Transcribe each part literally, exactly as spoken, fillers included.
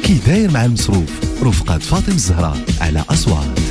كي داير مع المصروف رفقة فاطمة الزهراء على أصوات.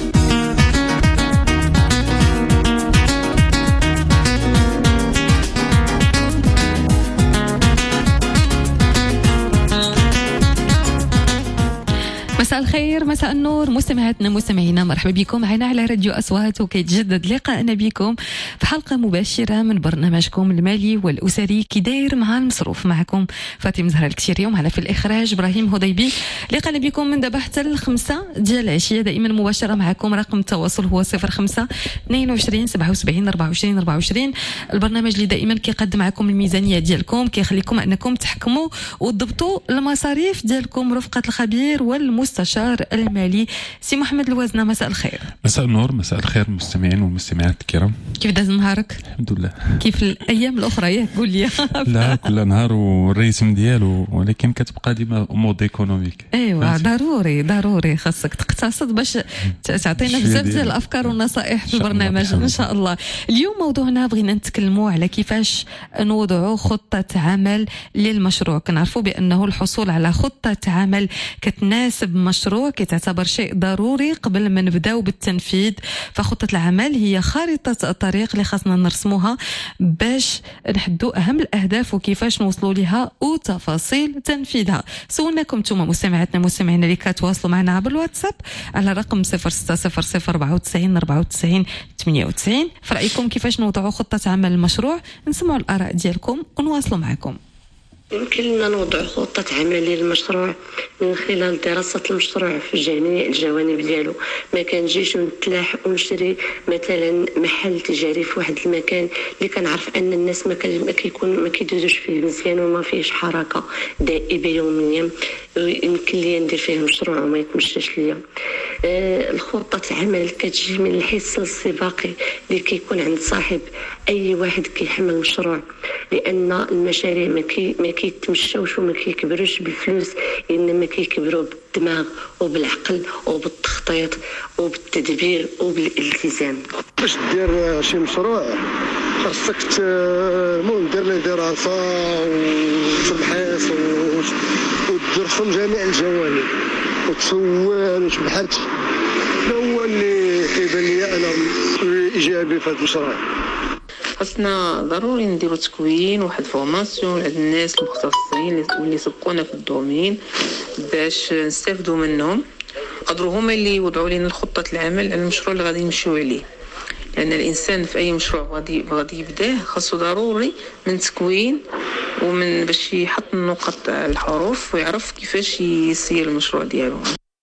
مساء الخير، مساء النور، مستمعاتنا مستمعينا، مرحبا بكم معنا على راديو أصوات. وكيتجدد لقاءنا بكم في حلقة مباشرة من برنامجكم المالي والأسري كي داير مع المصروف. معكم فاطمة زهراء الكشيري، ومعنا في الإخراج إبراهيم هضيبي. لقاءنا بكم من دابا حتى الخمسة ديال العشية، دائما مباشرة معكم. رقم التواصل هو صفر خمسة اثنين وعشرين سبعة وسبعين أربعة وعشرين أربعة وعشرين. البرنامج اللي دائما كيقدم معكم الميزانية ديالكم، كيخليكم أنكم تحكموا وتضبطوا المصاريف ديالكم رفقة الخبير والمستشار المالي سي محمد الوازنة. مساء الخير. مساء النور، مساء الخير المستمعين والمستمعات الكرام. كيف داز نهارك؟ الحمد لله. كيف الايام الاخرى ياك قول لي؟ لا كل نهار والريتم ديالو، ولكن كتبقى ديما مود ايكونوميك. ايوا ضروري ضروري خاصك تقتصد باش تعطينا بزاف ديال الافكار والنصائح في البرنامج ان شاء الله. اليوم موضوعنا بغينا نتكلموا على كيفاش نوضعوا خطة عمل للمشروع. كنعرفوا بانه الحصول على خطة عمل كتناسب مشروع كتعتبر شيء ضروري قبل ما نبداو بالتنفيذ. فخطة العمل هي خارطة الطريق اللي خاصنا نرسموها باش نحدوا اهم الاهداف وكيفاش نوصلوا لها وتفاصيل تنفيذها. سولناكم نتوما مستمعاتنا مستمعينا اللي كتواصلوا معنا عبر الواتساب على رقم صفر ستة صفر صفر أربعة وتسعين أربعة وتسعين ثمانية وتسعين. في رايكم كيفاش نوضعوا خطة عمل المشروع؟ نسمعوا الاراء ديالكم ونواصلوا معكم. يمكن لنا نوضع خطة عمل للمشروع من خلال دراسة المشروع في جميع الجوانب ديالو. ما كنجيش نتلاح ونشري مثلا محل تجاري في واحد المكان اللي كنعرف ان الناس ما كيكون ما كيدوزوش فيه مزيان وما فيهش حركة دائبة يوميا، يمكن لي ندير فيه مشروع وما يتمشاش ليا. آه الخطة العمل كتجي من الحس السباقي اللي كيكون عند صاحب اي واحد كيحمل مشروع، لان المشاريع ما كي ما كيتمشاوش وما كيكبروش بالفلوس، انما كيكبروا بالدماغ وبالعقل وبالتخطيط وبالتدبير وبالالتزام. باش دير شي مشروع خاصك المهم دير له دراسه وتبحث وتدرسهم جميع الجوانب وتسول وتبحث. هو اللي كيبان لي انا ايجابي في هذا المشروع. خاصنا ضروري نديرو تكوين واحد فورماسيون لهاد الناس المختصين واللي سبقونا في الدومين باش نستافدوا منهم، قدروا هما اللي يوضعوا لنا الخطة العمل على المشروع اللي غادي نمشيو عليه. لان الانسان في اي مشروع غادي غادي يبداه خاصو ضروري من تكوين ومن باش يحط النقط الحروف ويعرف كيفاش يسير المشروع ديالو.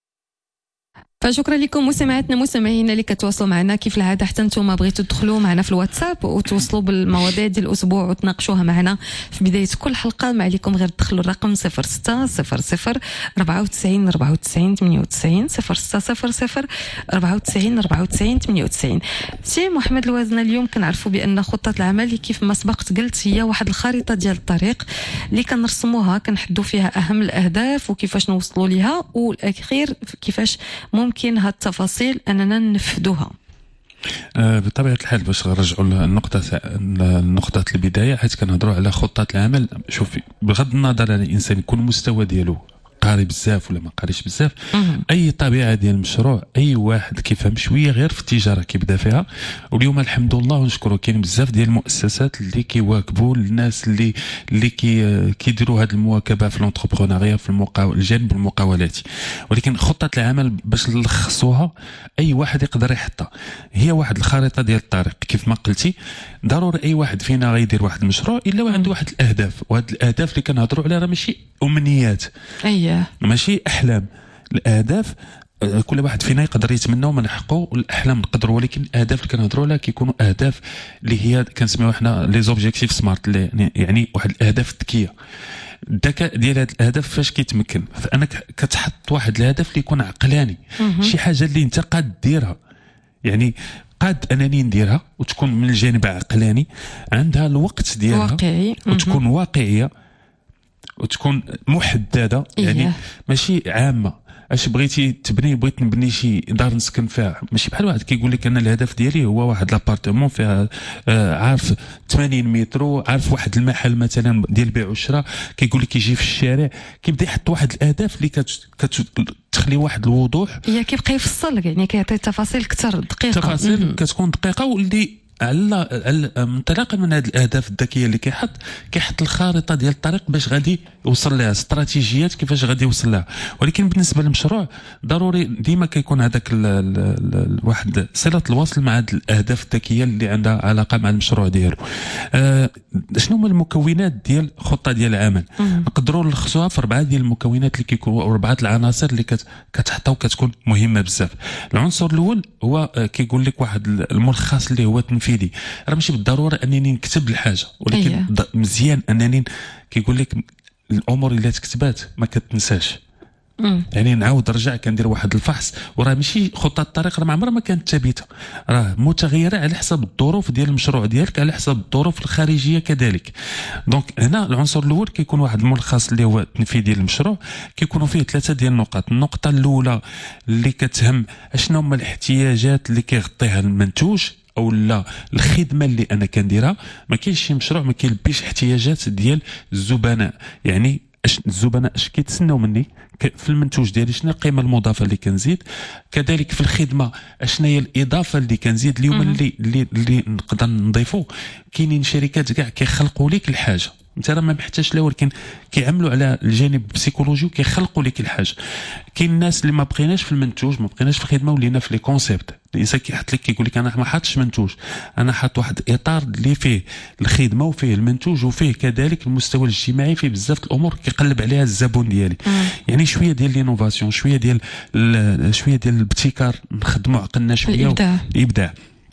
فشكرا لكم مستمعاتنا مستمعينا اللي كتواصلوا معنا. كيف العاده حتى نتوما بغيتوا تدخلوا معنا في الواتساب وتوصلوا بالمواضيع ديال الاسبوع وتناقشوها معنا في بدايه كل حلقه. ما عليكم غير تدخلوا الرقم صفر ستة صفر صفر أربعة وتسعين أربعة وتسعين ثمانية وتسعين صفر ستة صفر صفر أربعة وتسعين أربعة وتسعين ثمانية وتسعين. سي محمد الوازنة، اليوم كنعرفوا بان خطه العمل كيف ما سبقت قلت هي واحد الخريطه ديال الطريق اللي كنرسموها كنحدوا فيها اهم الاهداف وكيفاش نوصلوا ليها، والاخير كيفاش ممكن هاد التفاصيل اننا ننفذوها. آه بطبيعه الحال باش نرجعوا للنقطه النقطه البدايه، حيت كنهضروا على خطه العمل. شوفي، بغض النظر على الانسان يكون المستوى ديالو قاري بزاف ولا ما قاريش بزاف، اي طبيعه ديال المشروع اي واحد كيفهم شويه غير في التجاره كيبدا فيها. واليوم الحمد لله ونشكروا كاين بزاف ديال المؤسسات اللي كيواكبوا الناس اللي اللي كي كيديروا هذه المواكبه في الانتربرونيا في المقاول الجانب المقاولاتي. ولكن خطه العمل باش نلخصوها اي واحد يقدر يحطها، هي واحد الخريطه ديال الطريق كيف ما قلتي. ضروري اي واحد فينا غيدير واحد المشروع الا وعنده واحد الاهداف، وهاد الاهداف اللي كنهضروا عليها راه ماشي امنيات، اييه ماشي احلام. الاهداف كل واحد فينا يقدر يتمنى وما نحققوا الاحلام نقدروا، ولكن الاهداف اللي كنهضروا عليها كيكونوا اهداف اللي هي كنسميوها حنا لي زوبجيكتيف سمارت، يعني واحد الاهداف الذكيه. الذكاء ديال هاد الاهداف فاش كيتمكن فانك كتحط واحد الهدف اللي يكون عقلاني، شي حاجه اللي انت قاد ديرها، يعني قاد انني نديرها وتكون من الجانب عقلاني، عندها الوقت ديالها واقعي، وتكون واقعيه، وتكون محدده يعني إيه. ماشي عامه. اش بغيتي تبني بغيت نبني شي دار نسكن فيها ماشي بحال واحد كيقول لك انا الهدف ديالي هو واحد لابارتمون فيها آه عارف ثمانين متر عارف واحد المحل مثلا ديال البيع والشراء كيقول لك يجي في الشارع كيبدا يحط واحد الاهداف اللي كتخلي واحد الوضوح هي كيبقى يفصل لك يعني كيعطي تفاصيل اكثر دقيقه تفاصيل كتكون دقيقه واللي على انطلاقا من هذه الاهداف الذكيه اللي كيحط كيحط الخارطه ديال الطريق باش غادي يوصل لها استراتيجيات كيفاش غادي يوصل لها. ولكن بالنسبه للمشروع ضروري ديما كيكون هذاك واحد صله الوصل مع هذه الاهداف الذكيه اللي عندها علاقه مع المشروع ديالو. آه شنو هما المكونات ديال الخطه ديال العمل؟ نقدروا نلخصوها في اربعه ديال المكونات اللي كيكونوا اربعه العناصر اللي كتحطها وكتكون مهمه بزاف. العنصر الاول هو كيقول لك واحد الملخص اللي هو تنفيذي. راه ماشي بالضروره انني نكتب الحاجه ولكن أيه. مزيان انني كيقول لك الامور اللي تكتبات ما كتنساش. مم. يعني نعاود نرجع كندير واحد الفحص وراه ماشي خطه الطريق راه ما عمرها ما كانت ثابته راه متغيره على حسب الظروف ديال المشروع ديالك على حسب الظروف الخارجيه كذلك. دونك هنا العنصر الاول كيكون واحد الملخص اللي هو التنفيذ ديال المشروع كيكونوا فيه ثلاثه ديال النقط. النقطه الاولى اللي كتهم اشنو هما الاحتياجات اللي كيغطيها المنتوج او لا الخدمه اللي انا كنديرها. ما كاينش شي مشروع ما كيلبيش احتياجات ديال الزبناء يعني اش الزبناء اش كيتسناو مني في المنتوج ديالي شنو القيمه المضافه اللي كنزيد كذلك في الخدمه اشنا هي الاضافه اللي كنزيد. اليوم اللي اللي, اللي نقدر نضيفو كاينين شركات كاع كيخلقوا لك الحاجه انت راه ما محتاجش لا ولكن كيعملوا على الجانب البسيكولوجي وكيخلقوا لك الحاجه. كاين الناس اللي ما بقيناش في المنتوج ما بقيناش في الخدمه ولينا في لي كونسيبت. الانسان كيحط لك كيقول لك انا ما حاطش منتوج انا حاط واحد اطار اللي فيه الخدمه وفيه المنتوج وفيه كذلك المستوى الاجتماعي فيه بزاف الامور كيقلب عليها الزبون ديالي. مم. يعني شويه ديال لينوفاسيون شويه ديال شويه ديال الابتكار نخدموا عقلنا شويه الابداع, الإبداع.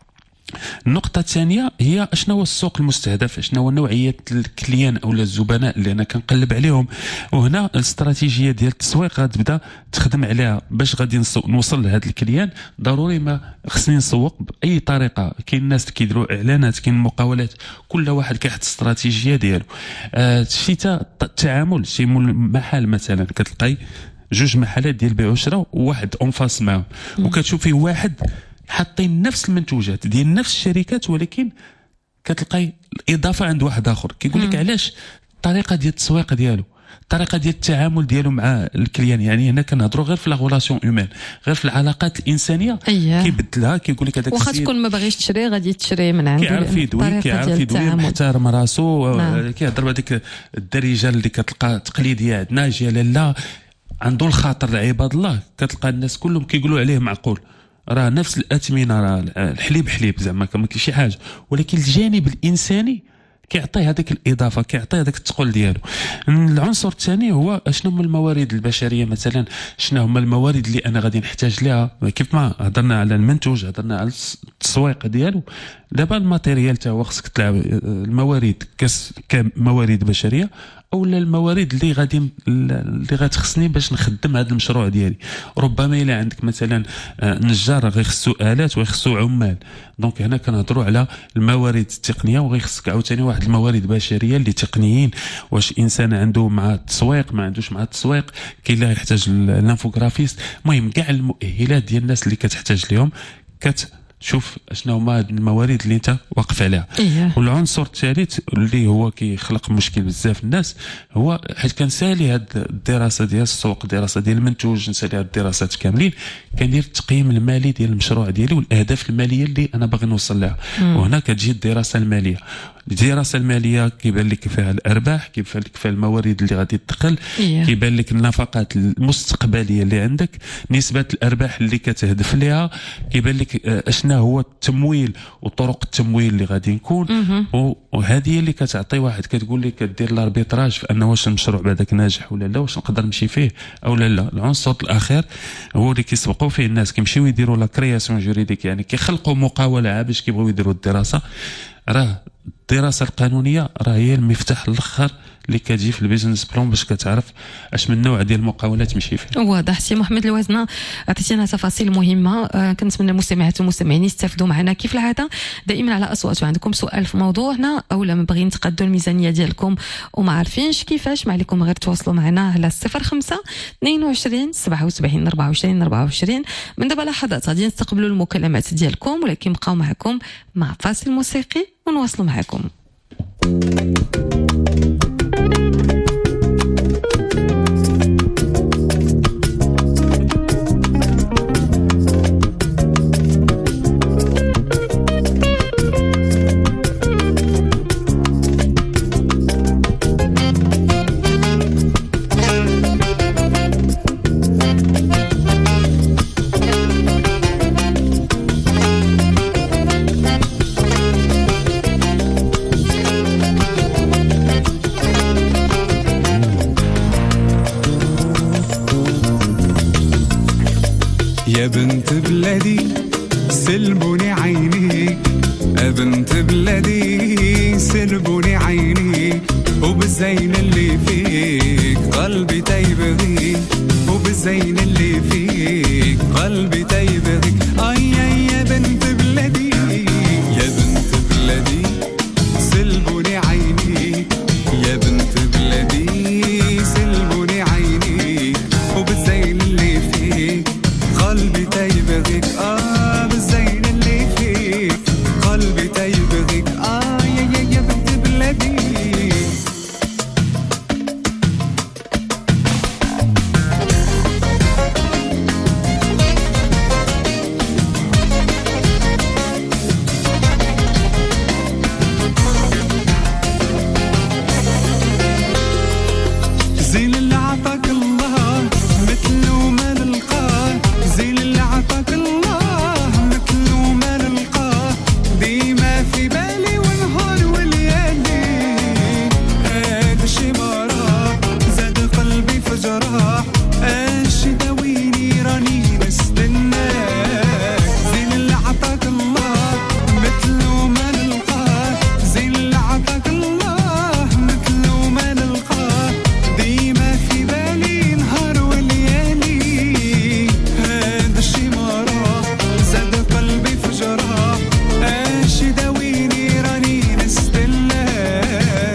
النقطة الثانية هي اشنا هو السوق المستهدف اشنا هو نوعية الكليان او الزبناء اللي انا كنقلب عليهم. وهنا الاستراتيجية ديال التسويق غتبدا تخدم عليها باش غادي نوصل لهذا الكليان. ضروري ما خصني نسوق باي طريقة. كاين الناس كيديروا اعلانات كاين مقاولات كل واحد كيحط الاستراتيجية ديالو. آه شتا التعامل شي محل مثلا كتلقاي جوج محلات ديال البيع والشراء وواحد اون فاس معاهم وكتشوف فيه واحد حاطين نفس المنتوجات ديال نفس الشركات ولكن كتلقاي الاضافه عند واحد اخر كيقول لك علاش الطريقه ديال التسويق ديالو الطريقه ديال التعامل ديالو مع الكليان. يعني هنا كنهضروا غير في لا غولاسيون هيومان غير في العلاقات الانسانيه. أيه. كيبدلها كيقول لك هذاك واخا تكون ما باغيش تشري غادي تشري من عنده كيعرف يدوي كيعرف يدوي محترم راسو. نعم. كيهضر بهذيك الدارجه اللي كتلقى تقليديه عندنا جا لاله عنده الخاطر لعباد الله كتلقى الناس كلهم كيقولوا عليه معقول راه نفس الاثمنه راه الحليب حليب زعما ما كاين شي حاجه ولكن الجانب الانساني كيعطي هذيك الاضافه كيعطي هذاك الثقل ديالو. العنصر الثاني هو شنو هما الموارد البشريه مثلا شنو هما الموارد اللي انا غادي نحتاج لها. كيف ما هضرنا على المنتوج هضرنا على التسويق ديالو دابا الماتيريال تا هو خصك تلعب الموارد كموارد بشريه اولا الموارد اللي غادي اللي غتخصني باش نخدم هذا المشروع ديالي. ربما الا عندك مثلا نجار غيخصو الات ويخصو عمال دونك هنا كنهضروا على الموارد التقنيه وغيخصك عاوتاني واحد الموارد بشريه اللي تقنيين. واش انسان عنده مع التسويق ما عندوش مع التسويق كاين اللي يحتاج الانفوغرافيست. المهم كاع المؤهلات ديال الناس اللي كتحتاج لهم كت شوف اشنا هما الموارد اللي انت واقف عليها. إيه. والعنصر الثالث اللي هو كيخلق مشكل بزاف الناس هو حيت كنسالي هاد الدراسه ديال السوق الدراسه ديال المنتوج نسالي هاد الدراسات كاملين كندير التقييم المالي ديال المشروع ديالي والاهداف الماليه اللي انا باغي نوصل لها. وهنا كتجي الدراسه الماليه. الدراسه الماليه كيبان لك فيها الارباح كيبان لك فيها الموارد اللي غادي تدخل. إيه. كيبان لك النفقات المستقبليه اللي عندك نسبه الارباح اللي كتهدف ليها كيبان لك اشنا هو التمويل وطرق التمويل اللي غادي نكون. وهذه هي اللي كتعطي واحد كتقول لك كدير الاربيتراج في انه واش المشروع بعدك ناجح ولا لا واش نقدر نمشي فيه او لا لا. العنصر الاخير هو اللي كيسبقوا فيه الناس كيمشيو يديروا لا كرياسيون جوريديك يعني كيخلقوا مقاوله باش كيبغيو يديروا الدراسه. راه الدراسه القانونيه راه هي المفتاح الاخر اللي كتجي في البيزنس بلان باش كتعرف اش من نوع ديال المقاولات تمشي فيه. واضح. سي محمد الوازنه عطيتينا تفاصيل مهمه، آه كنتمنى المستمعات والمستمعين يستافدوا معنا كيف العاده. دائما على اصوات عندكم سؤال في موضوعنا او لما باغيين تقادوا الميزانيه ديالكم وما عارفينش كيفاش، ما عليكم غير تواصلوا معنا على صفر خمسة اثنين وعشرين سبعة وسبعين أربعة وعشرين أربعة وعشرين. من دابا لحظات غادي نستقبلوا المكالمات ديالكم، ولكن نبقاو معكم مع فاصل موسيقي ونواصلوا معكم. يا بنت بلادي سلبوني عينيك، يا بنت بلادي سلبوني عينيك، وبالزين اللي فيك قلبي تيبغيك، وبالزين اللي فيك قلبي تيبغيك. اي يا بنت بلادي يا بنت بلادي سلبوني عينيك، يا بنت بلادي سلبوني عينيك، وبالزين اللي فيك قلبي تيبغيك. اه بالزين اللي فيك قلبي تيبغيك. اه يا يا يا بنت بلادي. زين اللي عطاك الله مثله ما نلقاه، زين اللي عطاك الله مثله ما نلقاه، ديما في بالي ونهار وليالي، هذا الشي ما راه زاد قلبي في جراح، اش داويني راني نستناك. زين اللي عطاك الله مثله ما نلقاه، زين اللي عطاك الله مثله ما نلقاه، ديما في بالي نهار وليالي، هذا الشي ما راه زاد قلبي في جراح، اش داويني راني نستناك.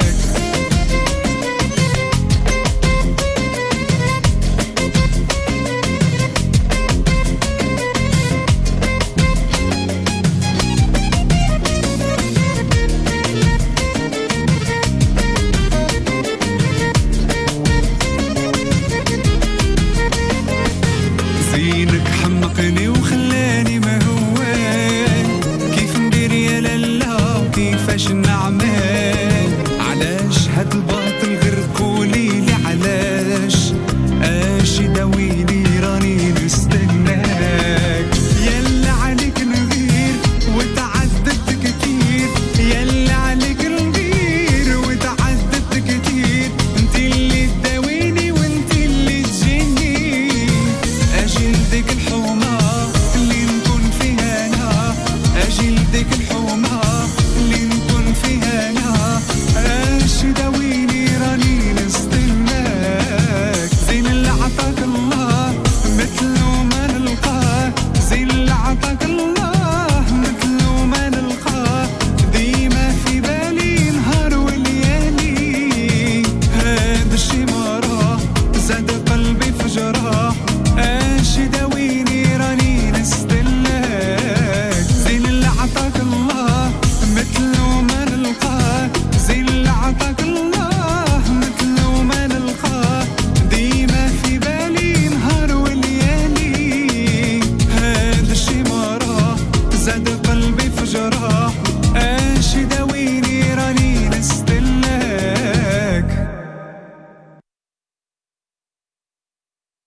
زينك حمقني وخلاني ما هوان، كيف ندير يا لالا كيفاش نعمل، علاش هاد الباطل غير قوليلي علاش، اش داويني راني نستناك. يلا عليك نغير وتعذبت كتير، يلا عليك نغير وتعذبت كتير، انت اللي تداويني وانت اللي تجيني، اجي لديك الحومة اللي نكون فيها انا، اجي لديك الحومة اللي نكون فيها انا، اش داويني راني نستناك. زين اللي عطاك الله مثله ما نلقاه، زين اللي عطاك الله مثله ما نلقاه، ديما في بالي نهار وليالي، هذا الشي ما راه زاد قلبي في جراح، اش داويني راني نستناك. زين اللي عطاك الله مثله ما نلقاه، زين اللي عطاك الله مثله ما نلقاه، ديما في بالي نهار وليالي، هذا الشي ما راه زاد قلبي في جراح، اش داويني راني نستناك.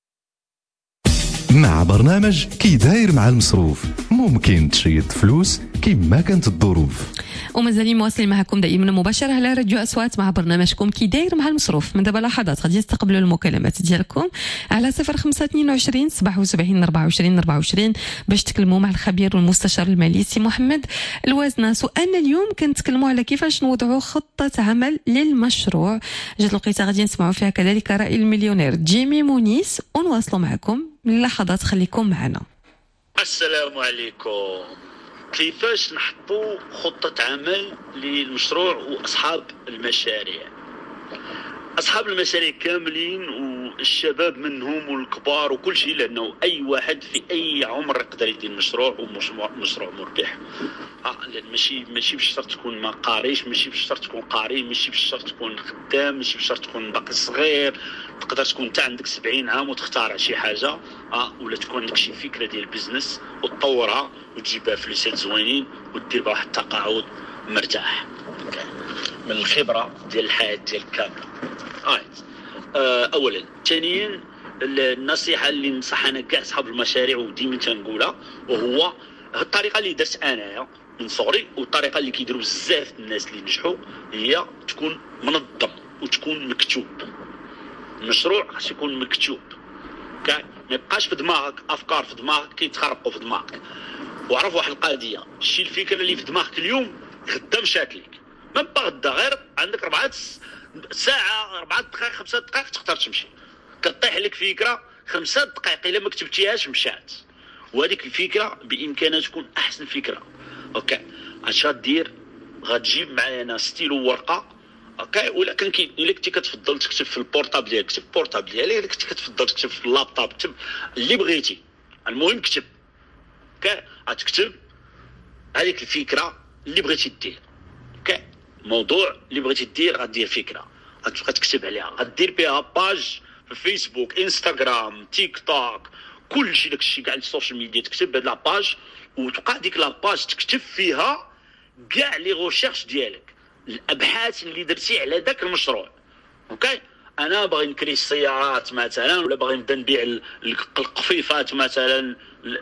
مع برنامج كي داير مع المصروف ممكن تشيط فلوس كما كانت الظروف. ومازالين مواصلين معكم دائما مباشره على راديو اصوات مع برنامجكم كي داير مع المصروف. من دابا لحظات غادي تستقبلوا المكالمات ديالكم على صفر خمسة اثنين وعشرين سبعة وسبعين أربعة وعشرين أربعة وعشرين باش تكلموا مع الخبير والمستشار المالي سي محمد الوازنه. سؤالنا اليوم كنتكلموا على كيفاش نوضعوا خطه عمل للمشروع. جات الوقيته غادي نسمعوا فيها كذلك راي المليونير جيمي مونيس ونواصلوا معكم من لحظات. خليكم معنا. السلام عليكم. كيفاش نحطوا خطة عمل للمشروع وأصحاب المشاريع؟ أصحاب المشاريع كاملين والشباب منهم والكبار وكل شيء، لأنه أي واحد في أي عمر يقدر يدير مشروع ومشروع مربح. آه لأن ماشي ماشي بالشرط تكون ما قاريش، ماشي بالشرط تكون قاري، ماشي بالشرط تكون خدام، ماشي بالشرط تكون باقي صغير. تقدر تكون انت عندك سبعين عام وتختار شي حاجه اه ولا تكون عندك شي فكره ديال البيزنس وتطورها وتجيبها فلوسات زوينين ودير بها واحد التقاعد مرتاح من الخبره ديال الحياه ديالك كامله. آه. آه اولا. ثانيا النصيحه اللي ننصح انا كاع اصحاب المشاريع وديما تنقولها، وهو الطريقه اللي درت انايا من صغري والطريقه اللي كيديروا بزاف الناس اللي نجحوا، هي تكون منظم وتكون مكتوب. المشروع خاص يكون مكتوب، ما يبقاش في دماغك افكار في دماغك كيتخربقوا في دماغك. وعرف واحد القضيه، شي الفكره اللي في دماغك اليوم غدا مشات لك، ما بقى غدا غير عندك ربعة ساعه أربعة دقائق خمسة دقائق تقدر تمشي. كطيح لك فكره خمسة دقائق الا ما كتبتيهاش مشات، وهذيك الفكره بامكانها تكون احسن فكره. اوكي اش غدير؟ غتجيب معايا ستيلو ورقه. اوكي ولكن كي الا كنتي كتفضل تكتب في البورطابل ديالك كتب البورطابل ديالك، الا كنتي كتفضل تكتب في اللابتوب كتب اللي بغيتي، المهم كتب. اوكي غتكتب هذيك الفكره اللي بغيتي دير. اوكي الموضوع اللي بغيتي دير غدير فكره غتبقى تكتب عليها، غدير بها باج في فيسبوك انستغرام تيك توك كلشي داكشي كاع السوشيال ميديا، تكتب هاد لاباج وتبقى ديك لاباج تكتب فيها كاع لي غوشيرش ديالك، الابحاث اللي درتي على ذاك المشروع. اوكي انا باغي نكري السيارات مثلا، ولا باغي نبدا نبيع القفيفات مثلا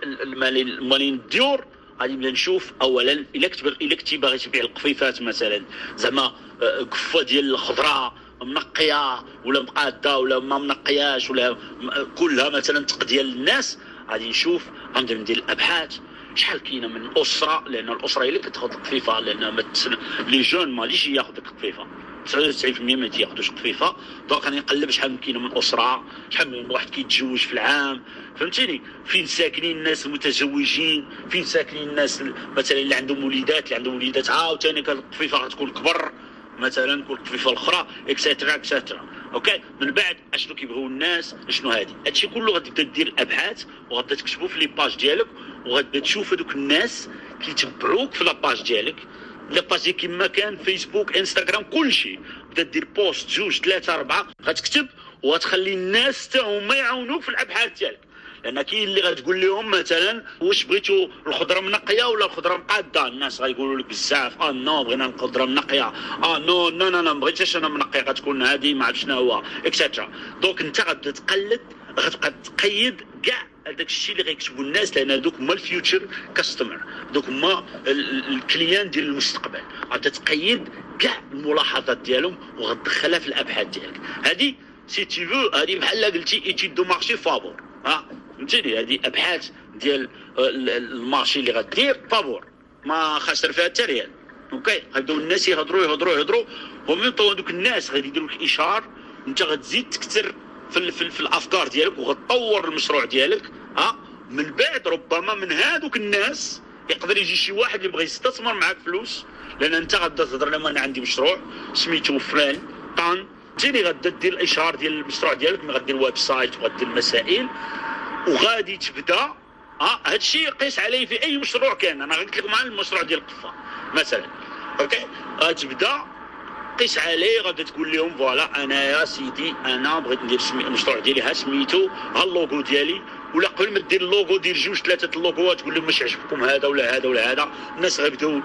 مالين الديور، غادي نبدا نشوف اولا الا كنت الا كنتي باغي تبيع القفيفات مثلا زعما قفه ديال الخضره منقيه ولا مقاده ولا ما منقياش ولا كلها مثلا تقديه للناس، غادي نشوف غنبدا ندير الابحاث شحال كاينه من اسره، لان الاسره هي اللي كتاخذ القفيفه، لان متسن... لي جون ماليش ياخذ القفيفه، تسعة وتسعين بالمئة ما تياخذوش قفيفه. دونك راني نقلب شحال كاينه من اسره، شحال من واحد كيتزوج في العام، فهمتيني؟ فين ساكنين الناس المتزوجين، فين ساكنين الناس مثلا اللي عندهم وليدات اللي عندهم وليدات عاوتاني كان القفيفه غتكون كبر مثلا كل قفيفه الاخرى اكسترا اكسترا. اوكي من بعد اشنو كيبغيو الناس شنو هادي، هادشي كله غادي تبدا دير الابحاث وغادي تكتبوا في لي باج ديالك، وغادي تشوف هذوك الناس كيتبعوك في لاباج ديالك، لاباج كيما كان فيسبوك انستغرام كلشي، بدا دير بوست جوج ثلاثه اربعه غتكتب وغتخلي الناس حتى هما يعاونوك في الابحاث ديالك. لان كاين اللي غتقول لهم مثلا واش بغيتوا الخضره منقيه ولا الخضره مقاده، الناس غيقولوا لك بزاف اه نو بغينا الخضره منقيه، اه نو نو نو ما بغيتش انا منقيه غتكون هذه ما عرفت شنو هو اكسترا. دونك انت غتبدا تقلد، غتبقى تقيد كاع هذاك الشيء اللي غيكتبوا الناس، لان هذوك هما الفيوتشر كاستمر، هذوك هما الكليان ديال المستقبل. غتبدا تقيد كاع الملاحظات ديالهم وغتدخلها في الابحاث ديالك. هذه سي تي فو هذه بحال قلتي ايتيد دو مارشي فابور، ها فهمتيني؟ هذه ابحاث ديال المارشي اللي غدير فابور ما خاسر فيها حتى ريال. اوكي غيبداو الناس يهضروا يهضروا يهضروا ومن طون دوك الناس غادي يديروا لك اشهار، انت غتزيد تكثر في, في, في الافكار ديالك وغتطور المشروع ديالك. ها من بعد ربما من هذوك الناس يقدر يجي شي واحد اللي بغى يستثمر معاك فلوس، لان انت غادا تهضر لهم انا عندي مشروع سميتو فلان طان، تجيني غادا دير الاشهار ديال المشروع ديالك، غادير الويب سايت وغادير المسائل وغادي تبدا. اه هادشي قيس عليه في اي مشروع كان، انا غنكلم مع المشروع ديال القفه مثلا. اوكي غتبدا قيس عليه، غادي تقول لهم فوالا انا يا سيدي انا بغيت ندير المشروع ديالي ها سميتو ها اللوغو ديالي، ولا قبل ما دير اللوغو دير جوج ثلاثه اللوغوات تقول لهم واش عجبكم هذا ولا هذا ولا هذا. الناس غيبداو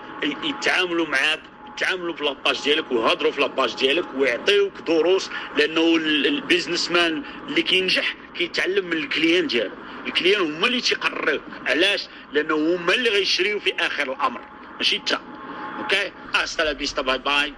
يتعاملوا معاك، يتعاملوا في لاباج ديالك ويهضروا في لاباج ديالك ويعطيوك دروس، لانه البيزنس مان اللي كينجح كيتعلم من الكليان ديالو. الكليان هما اللي تيقرروا. علاش؟ لانه هما اللي غيشريو في اخر الامر ماشي انت. اوكي هasta la vista باي باي.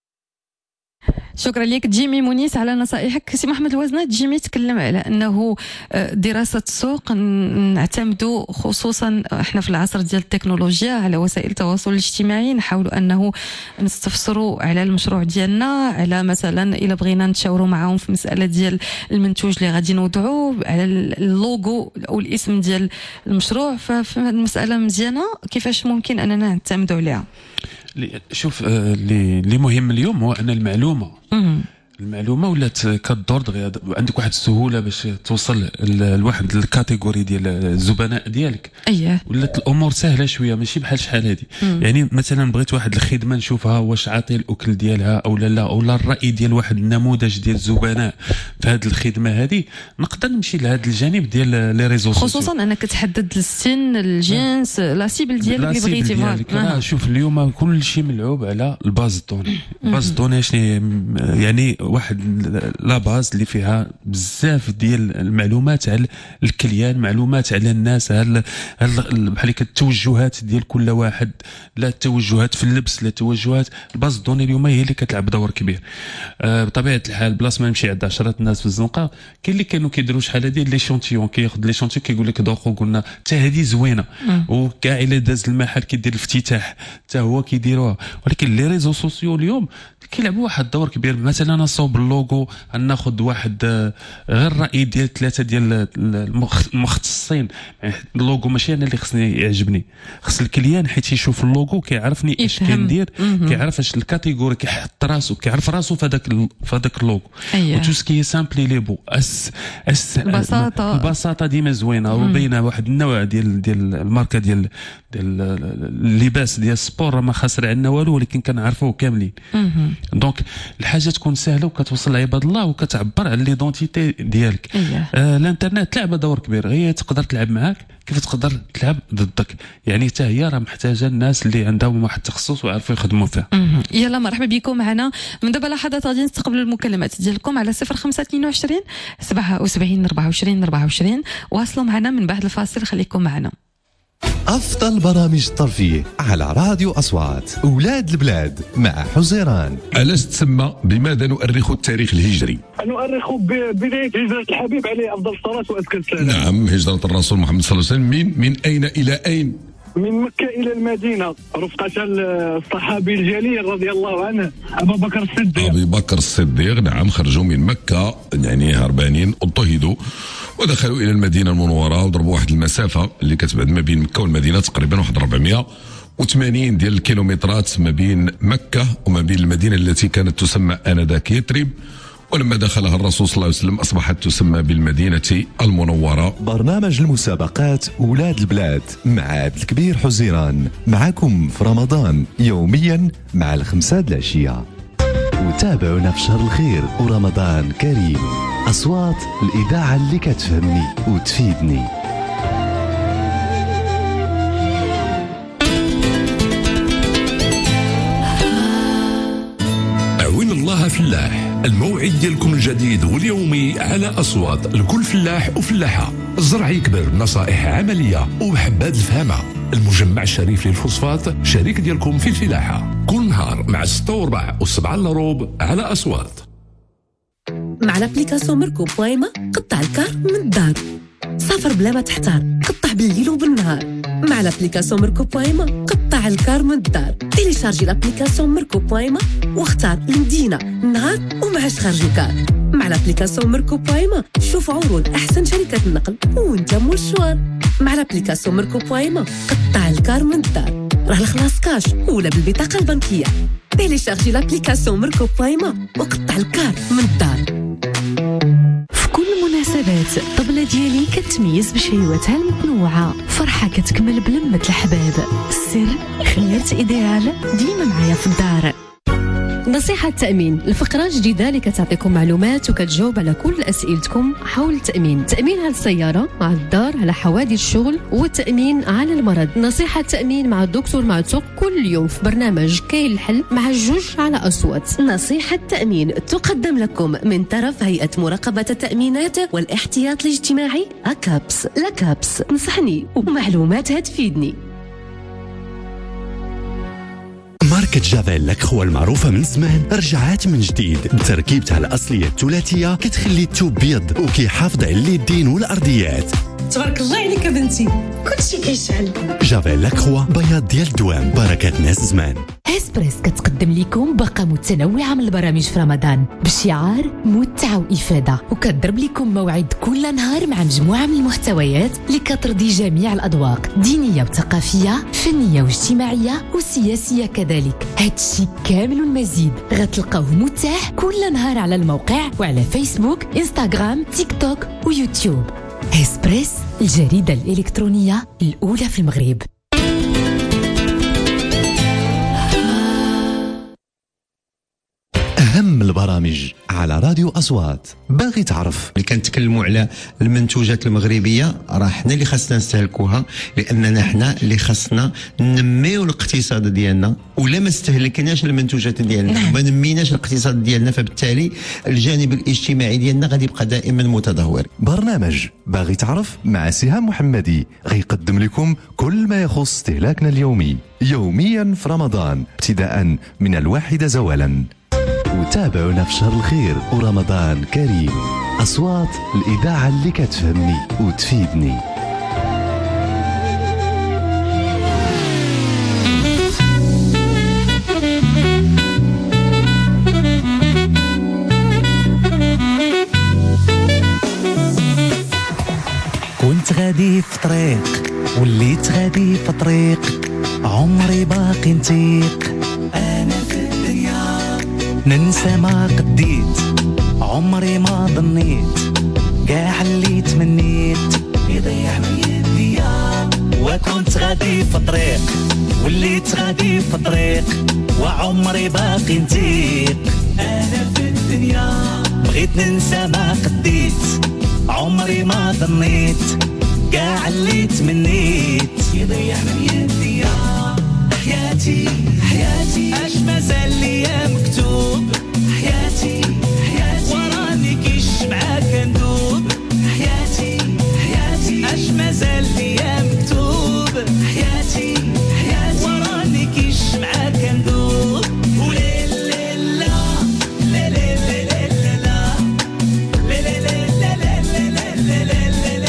شكرا لك جيمي مونيس على نصائحك. سي محمد الوزنات، جيمي تكلم على انه دراسه السوق نعتمدوا خصوصا احنا في العصر ديال التكنولوجيا على وسائل التواصل الاجتماعي، نحاولوا انه نستفسروا على المشروع ديالنا، على مثلا الا بغينا نتشاوروا معاهم في مساله ديال المنتوج اللي غادي نوضعوه، على اللوغو او الاسم ديال المشروع. فهذه المساله مزيانه، كيفاش ممكن اننا نعتمدوا عليها؟ شوف اللي اللي مهم اليوم هو ان المعلومه المعلومه ولات كدور دغيا، عندك واحد السهوله باش توصل لواحد الكاتيجوري ديال الزبناء ديالك. اييه ولات الامور سهله شويه، ماشي بحال شحال هذه. يعني مثلا بغيت واحد الخدمه نشوفها واش عاطي الاكل ديالها او لا لا، او لا الراي ديال واحد النموذج ديال الزبناء في هذه الخدمه هذه، نقدر نمشي لهذا الجانب ديال لي ريزو سوسيو، خصوصا انك تحدد السن، الجنس، لا سيبل ديالك اللي بغيتي. فوالا شوف اليوم كل شيء ملعوب على الباز دوني. الباز دوني شنو يعني؟ واحد لا باز اللي فيها بزاف ديال المعلومات على الكليان، معلومات على الناس، على بحال هكا التوجهات ديال كل واحد، لا التوجهات في اللبس، لا التوجهات. الباز دوني اليوم هي اللي كتلعب دور كبير. آه بطبيعه الحال بلاص ما نمشي عند عشرة الناس في الزنقه، كاين اللي كانوا كيديروا شحال هذه لي شونتيون، كياخذ لي شونتيون كيقول لك ذوقوا، قلنا حتى هذه زوينه، وكاع الا داز المحل كيدير الافتتاح حتى هو كيديروها. ولكن لي ريزو سوسيو اليوم كيلعبوا واحد الدور كبير. مثلا انا صوب اللوغو، ناخذ واحد غير الراي ديال ثلاثه ديال المختصين. اللوغو ماشي انا اللي خصني يعجبني، خص الكليان حيت يشوف اللوغو كيعرفني اش كندير، كيعرف اش الكاتيجوري، كيحط راسو، كيعرف راسو في هذاك في هذاك اللوغو. أيه. وتو سكي سامبلي لي بو اس اس البساطه البساطه ديما زوينه، وباينه واحد النوع ديال ديال الماركه ديال ديال اللباس ديال السبور ما خاسر عندنا والو، ولكن كنعرفوه كاملين. دونك الحاجه تكون سهله وكتوصل لعباد الله وكتعبر على ليدونتيتي ديالك. أيه. آه الانترنت لعبه دور كبير، هي تقدر تلعب معاك كيف تقدر تلعب ضدك. يعني حتى هي راه محتاجه الناس اللي عندهم واحد التخصص ويعرفوا يخدموا فيها. يلا مرحبا بكم معنا. من دابا لحظات غادي نستقبلوا المكالمات ديالكم على صفر خمسة اثنين وعشرين سبعة وسبعين أربعة وعشرين أربعة وعشرين. واصلوا معنا من بعد الفاصل، خليكم معنا. أفضل برامج الترفيه على راديو أصوات، أولاد البلاد مع حزيران. علاش تسمى بماذا نؤرخ التاريخ الهجري؟ نؤرخ ببداية هجرة الحبيب عليه أفضل الصلاة وأزكى السلام. نعم، هجرة الرسول محمد صلى الله عليه وسلم من من أين إلى أين؟ من مكة إلى المدينة رفقة الصحابي الجليل رضي الله عنه أبو بكر الصديق. أبي بكر الصديق نعم، خرجوا من مكة يعني هربانين، اضطهدوا ودخلوا إلى المدينة المنورة، وضربوا واحد المسافة اللي كتبعد ما بين مكة والمدينة تقريبا واحد أربعمائة وثمانين ديال الكيلومترات ما بين مكة وما بين المدينة التي كانت تسمى آنذاك يثرب. ولما دخلها الرسول صلى الله عليه وسلم أصبحت تسمى بالمدينة المنورة. برنامج المسابقات أولاد البلاد مع عبد الكبير حزيران، معكم في رمضان يوميا مع الخمسة د العشية. وتابعونا في شهر الخير ورمضان كريم. أصوات الإذاعة اللي كتفهمني وتفيدني. عوين الله فلاح، الموعد ديالكم الجديد واليومي على أصوات لكل فلاح وفلاحة. الزرع يكبر، نصائح عملية وبحبات الفهامة. المجمع الشريف للفوسفات شريك ديالكم في الفلاحة، كل نهار مع ستة وربع والسبعة الا روب على أصوات. مع لابليكاسيون ميركو بويما قطع الكار من الدار، سافر بلا ما تحتار، قطع بالليل وبالنهار. مع لابليكاسيون ميركو بويما قطع الكار من الدار. تيليشارجي لابليكاسيون ميركو بويما واختار المدينة، النهار ومع خارج الكار. مع لابليكاسيون ميركو بويما شوف عروض أحسن شركات النقل وانت مشوار. مع لابليكاسيون ميركو بويما قطع الكار من الدار، راه الخلاص كاش ولا بالبطاقة البنكية. تيليشارجي لابليكاسيون ميركو بويما وقطع الكار من الدار. في كل المناسبات الطبلة ديالي كتميز بشهيواتها المتنوعة، فرحة كتكمل بلمة الحباب. السر خيرت إيديال ديما معايا في الدار. نصيحة التأمين، الفقرة جديدة اللي كتعطيكم معلومات وكتجاوب على كل أسئلتكم حول التأمين. تأمين على السيارة، على الدار، على حوادث الشغل، والتأمين على المرض. نصيحة التأمين مع الدكتور معتوق كل يوم في برنامج كاين الحل مع الجوج على أصوات. نصيحة التأمين تقدم لكم من طرف هيئة مراقبة التأمينات والاحتياط الاجتماعي أكابس. لكابس نصحني ومعلوماتها تفيدني. ماركة جافيل لاكخوا المعروفة من زمان رجعات من جديد بتركيبتها الأصلية الثلاثية كتخلي الثوب بيض وكيحافظ على اليدين والأرضيات. تبارك الله عليك بنتي، كلشي كيشعل. جافيل لاكخوا بياض ديال الدوام، بركات ناس زمان. اسبريس كتقدم لكم باقة متنوعة من البرامج في رمضان بشعار متعة وإفادة، وكتضرب لكم موعد كل نهار مع مجموعة من المحتويات اللي كترضي جميع الأذواق، دينية وثقافية، فنية واجتماعية وسياسية كذلك. هادشي كامل والمزيد غتلقاوه متاح كل نهار على الموقع وعلى فيسبوك، انستغرام، تيك توك ويوتيوب. اسبريس، الجريدة الإلكترونية الأولى في المغرب. أهم البرامج على راديو أصوات. باغي تعرف؟ اللي كنتكلموا على المنتوجات المغربية راه حنا اللي خاصنا نستهلكوها، لأننا حنا اللي خاصنا ننميو الاقتصاد ديالنا، ولا ما استهلكناش المنتوجات ديالنا نعم. ما نميناش الاقتصاد ديالنا، فبالتالي الجانب الاجتماعي ديالنا غادي يبقى دائما متدهور. برنامج باغي تعرف مع سهام محمدي غيقدم لكم كل ما يخص استهلاكنا اليومي يوميا في رمضان ابتداء من الواحدة زوالا. وتابعونا في شهر الخير ورمضان كريم. أصوات الإذاعة اللي كتفهمني وتفيدني. كنت غادي في طريق وليت غادي في طريق، عمري باقي نطيق أنا في الدنيا، ننسى ما قديت عمري ما ظنيت، كاع اللي تمنيت يضيع من يديا. وكنت غادي في طريق وليت غادي في طريق، وعمري باقي نطيق أنا في الدنيا، بغيت ننسى ما قديت عمري ما ظنيت، كاع اللي تمنيت يضيع من يديا. حياتي حياتي اش مازال ليا مكتوب، حياتي حياتي وراني كيش معاك ندوب، حياتي حياتي اش مازال ليا مكتوب، حياتي حياتي وراني كيش معاك ندوب. وليل ليل لا لا لا لا لا لا لا لا لا لا لا لا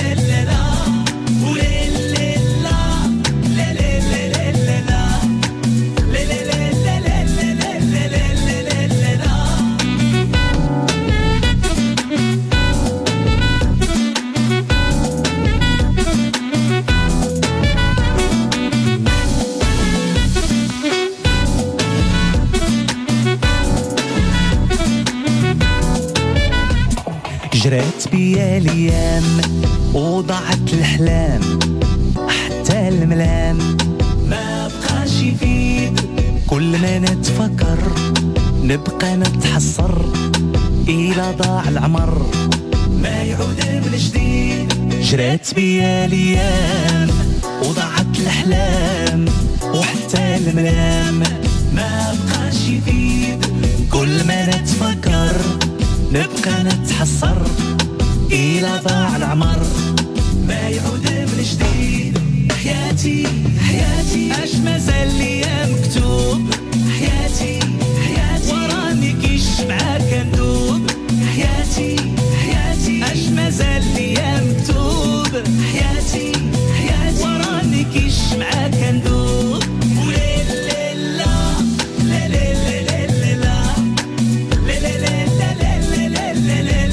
جرات بيا الايام وضاعت الاحلام، حتى الملام ما بقاش يفيد، كل ما نتفكر نبقى نتحسر، إلى ضاع العمر ما يعود من جديد. جرات بيا الايام وضاعت الاحلام، وحتى الملام ما بقاش يفيد، كل ما نتفكر نبقى نتحسر، إلى ضاع العمر ما يعود من جديد. حياتي حياتي اش مازال ليا مكتوب، حياتي حياتي وراني كيش معاك ندوب، حياتي حياتي اش مازال ليا مكتوب، حياتي حياتي وراني كيش معاك ندوب. وليل ليل لا لا لا لا لا لا لا لا لا لا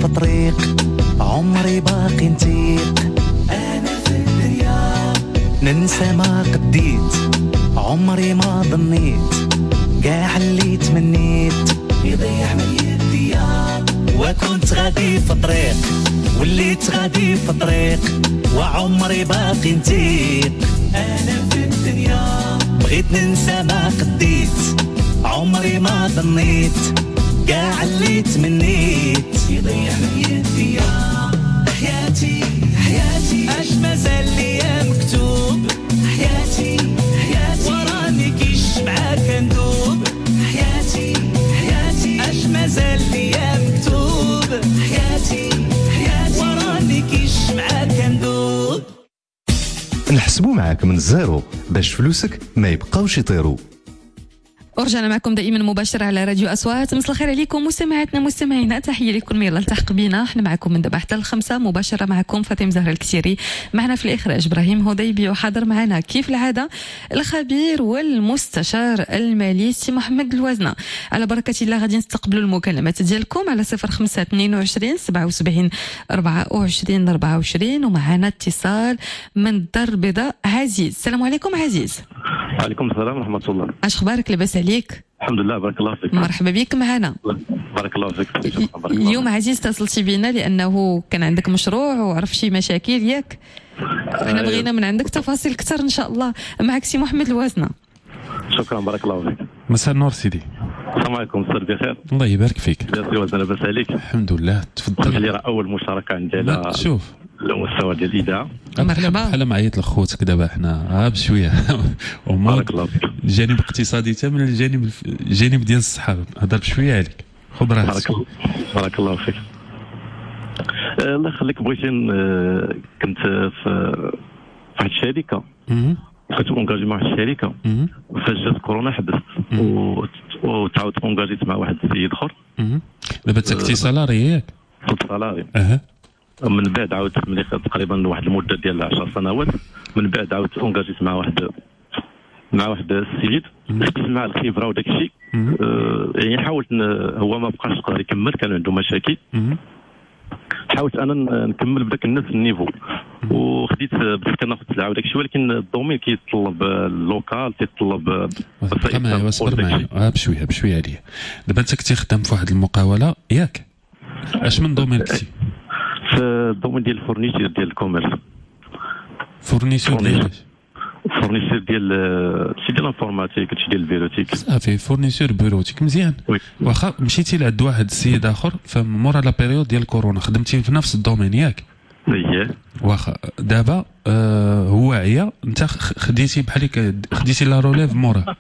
في طريق عمري باقي نتيق. انا في الدنيا ننسى ما قديت عمري ما ظنيت كاع اللي تمنيت يضيع من يدي. وكنت غادي في طريق وليت غادي في طريق وعمري باقي نتيق. انا في الدنيا بغيت ننسى ما قديت عمري ما ظنيت كاع اللي تمنيت يضيع من يدي. حياتي حياتي اش مازال ليا مكتوب. حياتي حياتي وراني كيش معاك ندوب. حياتي حياتي اش مازال ليا مكتوب. حياتي حياتي وراني كيش معاك ندوب. نحسبوا معاك من الزيرو باش فلوسك ما يبقاوش يطيروا. ورجعنا معكم دائما مباشرة على راديو أصوات. مساء الخير عليكم مستمعاتنا مستمعينا، تحية لكم يلا التحق بنا. احنا معكم من دابا حتى الخمسة مباشرة. معكم فاطمة زهرة الكسيري، معنا في الإخراج إبراهيم هديبي، وحاضر معنا كيف العادة الخبير والمستشار المالي سي محمد الوزنة. على بركة الله غادي نستقبلوا المكالمات ديالكم على صفر خمسة اثنين وعشرين سبعة وسبعين أربعة وعشرين أربعة وعشرين. ومعنا اتصال من الدار البيضاء عزيز. السلام عليكم عزيز. وعليكم السلام ورحمة الله. اش اخبارك؟ لاباس عليك؟ الحمد لله بارك الله فيك. مرحبا بك معنا. بارك الله فيك. اليوم عزيز اتصلتي بنا لانه كان عندك مشروع وعرف شي مشاكل ياك. احنا بغينا من عندك تفاصيل اكثر ان شاء الله. معك سي محمد الوزنة. شكرا بارك الله فيك. مساء النور سيدي. السلام عليكم، مساء بخير. الله يبارك فيك. سي وزنة لاباس عليك؟ الحمد لله. تفضل. اللي راه اول مشاركة عندي على شوف المستوى ديال الإذاعة. مرحبا. بحال معيط لخوتك دابا حنا ها بشويه. بارك الله فيك. الجانب الاقتصادي حتى من الجانب الجانب ديال الصحه هضر بشويه عليك. خذ راحتك. بارك الله بارك الله فيك. أه الله يخليك، بغيتي أه كنت في واحد الشركه، كنت اونجاجي مع واحد الشركه، فاش جات كورونا حبست وتعاود اونجاجيت مع واحد السيد اخر. دابا انت كنتي سالاري ياك؟ كنت سالاري. اها. من بعد عاود ملي تقريبا واحد المده ديال عشر سنوات، من بعد عاود اونجاجيت مع واحد مع واحد السيد، خديت مع الخبره وداك الشيء. أه يعني حاولت هو ما بقاش يقدر يكمل، كان عنده مشاكل. حاولت انا نكمل بداك نفس النيفو، وخديت بديت كناخذ سلعه وداك الشيء، ولكن الدومين كيتطلب اللوكال، كيتطلب بقى معايا واصبر معايا بشويه بشويه عليا. دابا انت كنتي خدام في واحد المقاوله ياك؟ اش من دومين كنتي؟ في الدومين ديال الفورنيتور ديال الكوميرس. فورنيتور ديال فورنيسور ديال شي ديال الانفورماتيك، شي ديال البيروتيك. صافي فورنيسور بيروتيك مزيان. واخا مشيتي لعند واحد السيد اخر فمورا لا بيريود ديال كورونا خدمتي في نفس الدومين ياك؟ اييه. واخا دابا آه هو عيا، انت خديتي بحال خديتي لا روليف مورا